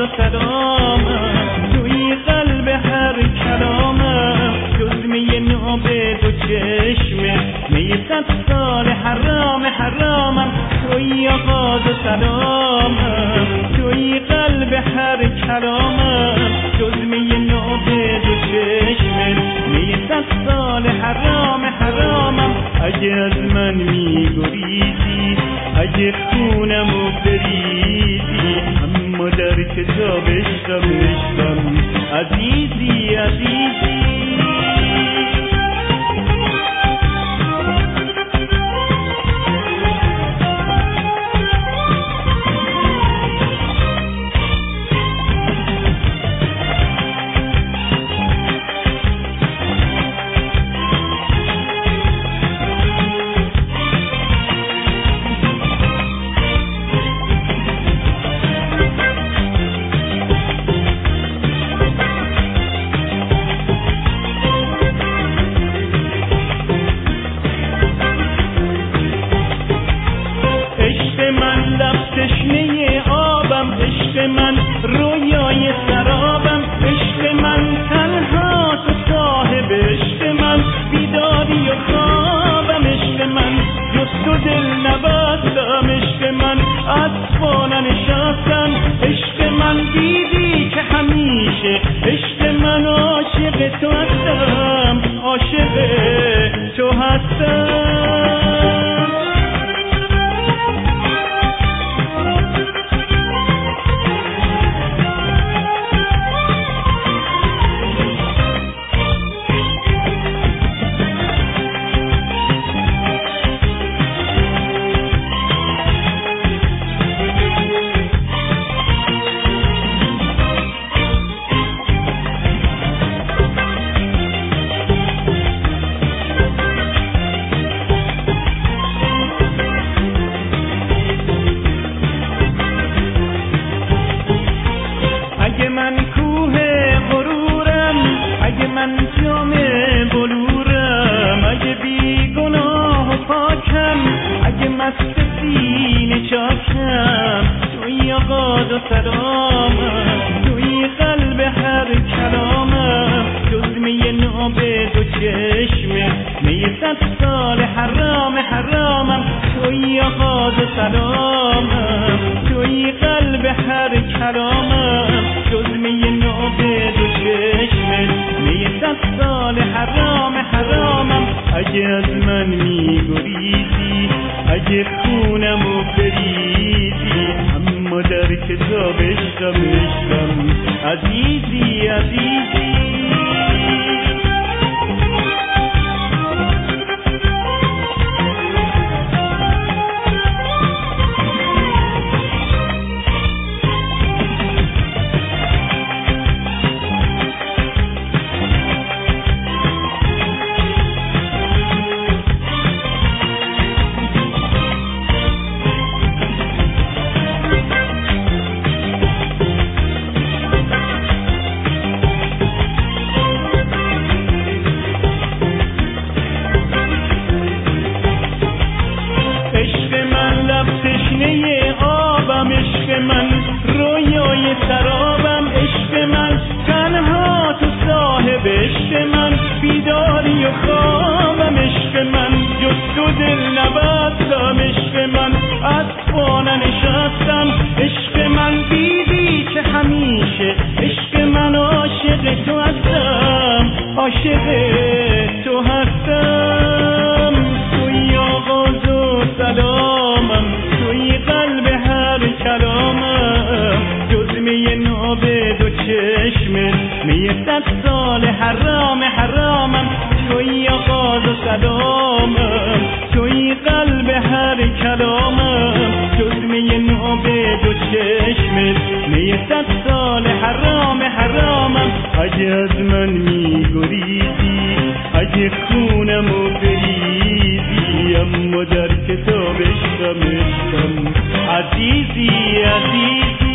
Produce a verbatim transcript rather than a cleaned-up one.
و سلامم، توی قلب هر کلامم، جز می ناب دو چشمه می صد سال حرام حرامم، توی آغاز و سلامم، توی قلب هر کلامم، جز می ناب دو چشمه می صد سال حرام حرامم. اگه از من می گریزی، اگه خونمو بریزی، اما در کتاب عشقم عشقم عزیزی عزیزی. تشنه آبم، عشق من رویای سرابم، عشق من تنها تو صاحب عشق من، بیداری و خوابم، عشق من جز تو دل نبستم، عشق من اطفال نشستم، عشق من دیدی که همیشه عشق من عاشق تو هستم، عاشق تو هستم. اگه من کوه غرورم، اگه من جام بلورم، اگه بی گناه و پاکم، اگه مست سینه چاکم، توی آغاز و سلامم، توی قلب هر کلامم، جز می ناب دو چشمه می صد سال حرام حرامم، توی آغاز و سلامم، توی قلب هر کلامم، جز می ناب دو چشمه می صد سال حرام حرامم. اگه از من می گریزی، اگه خونمو بریزی، اما در کتاب عشقم عشقم عزیزی عزیزی. تشنه آبم، عشق من رویای سرابم، عشق من تنها تو صاحب عشق من، بیداری و خوابم، عشق من جز تو دل نبستم، عشق من اطفال نشستم، عشق من دیدی که همیشه عشق من عاشق تو هستم، عاشق تو هستم. توی آغاز و سلامم، توی قلب هر کلامم، جز می ناب دو چشمه می صد سال حرام حرامم، توی آغاز و سلامم، توی قلب هر کلامم، جز می ناب دو چشمه می صد سال حرام حرامم. اگه از من می گریزی، اگه خونمو بریزی، اما در کتاب عشقم عشقم عزیزی عزیزی.